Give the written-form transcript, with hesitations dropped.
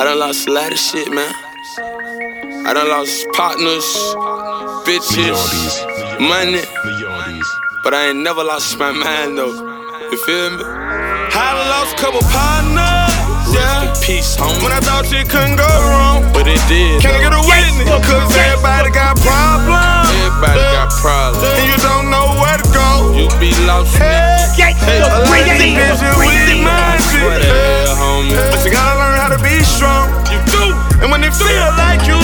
I done lost a lot of shit, man. I done lost partners, bitches, money, but I ain't never lost my mind though. You feel me? I done lost a couple partners, yeah. Rest in peace, homie. When I thought shit couldn't go wrong, but it did. Can't get a witness, cause everybody got problems. Everybody got problems. And you don't know where to go. You be lost. Hey, a lot of these bitches with mindset. But you gotta learn how to be strong. You do. And when they feel like you